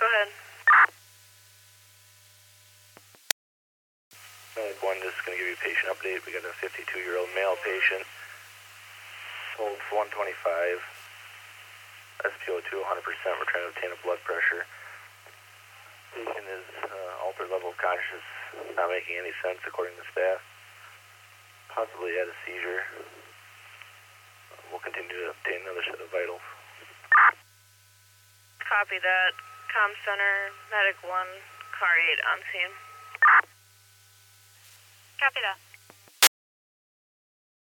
ahead. Medic 1, just going to give you a patient update. We got a 52-year-old male patient. Pulse 125. SpO2 100%. We're trying to obtain a blood pressure. Patient is altered level of consciousness, not making any sense according to staff. Possibly had a seizure. We'll continue to obtain another set of vitals. Copy that. Comm center, medic 1, car 8 on scene. Copy that.